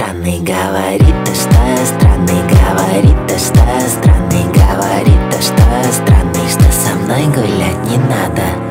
странный, говорит то, что я странный, говорит то, что я странный, говорит то, что я странный, что со мной гулять не надо.